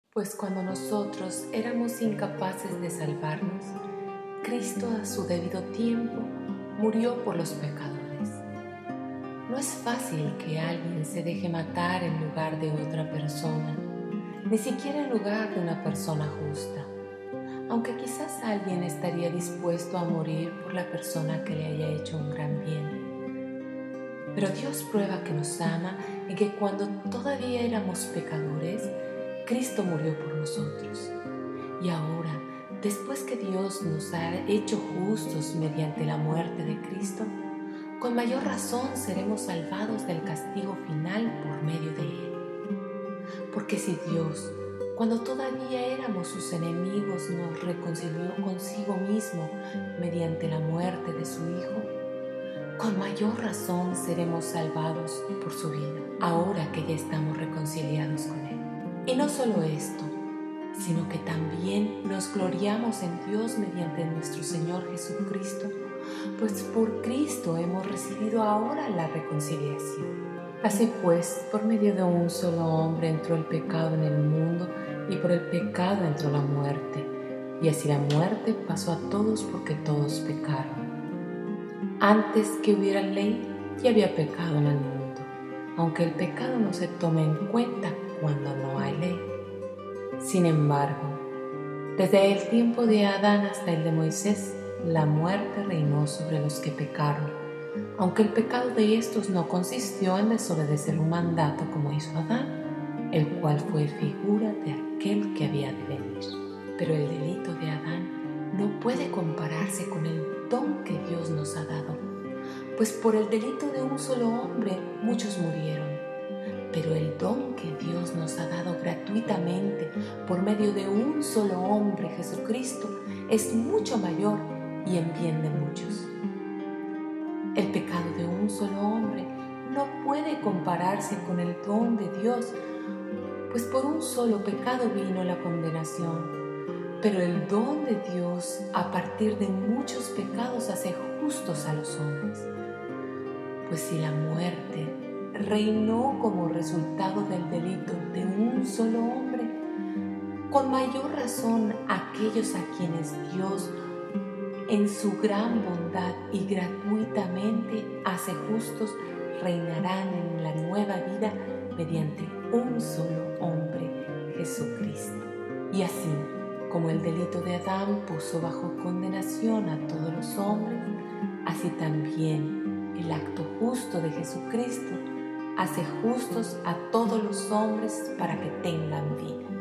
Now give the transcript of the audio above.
Pues cuando nosotros éramos incapaces de salvarnos, Cristo a su debido tiempo murió por los pecadores. No es fácil que alguien se deje matar en lugar de otra persona, ni siquiera en lugar de una persona justa, aunque quizás alguien estaría dispuesto a morir por la persona que le haya hecho un gran bien. Pero Dios prueba que nos ama y que cuando todavía éramos pecadores, Cristo murió por nosotros. Y ahora, después que Dios nos ha hecho justos mediante la muerte de Cristo, con mayor razón seremos salvados del castigo final por medio de Él. Porque si Dios, cuando todavía éramos sus enemigos, nos reconcilió consigo mismo mediante la muerte de su Hijo, con mayor razón seremos salvados por su vida, ahora que ya estamos reconciliados con Él. Y no solo esto, sino que también nos gloriamos en Dios mediante nuestro Señor Jesucristo, pues por Cristo hemos recibido ahora la reconciliación. Así pues, por medio de un solo hombre entró el pecado en el mundo, y por el pecado entró la muerte, y así la muerte pasó a todos porque todos pecaron. Antes que hubiera ley, ya había pecado en el mundo, aunque el pecado no se tome en cuenta cuando no hay ley. Sin embargo, desde el tiempo de Adán hasta el de Moisés, la muerte reinó sobre los que pecaron, aunque el pecado de estos no consistió en desobedecer un mandato como hizo Adán, el cual fue figura de aquel que había de venir. Pero el delito de Adán no puede compararse con el don que Dios nos ha dado, pues por el delito de un solo hombre muchos murieron. Pero el don que Dios nos ha dado gratuitamente por medio de un solo hombre, Jesucristo, es mucho mayor y en bien de muchos. El pecado de un solo hombre no puede compararse con el don de Dios, pues por un solo pecado vino la condenación. Pero el don de Dios, a partir de muchos pecados, hace justos a los hombres. Pues si la muerte reinó como resultado del delito de un solo hombre, con mayor razón aquellos a quienes Dios, en su gran bondad y gratuitamente hace justos, reinarán en la nueva vida mediante un solo hombre, Jesucristo. Y así, como el delito de Adán puso bajo condenación a todos los hombres, así también el acto justo de Jesucristo hace justos a todos los hombres para que tengan vida.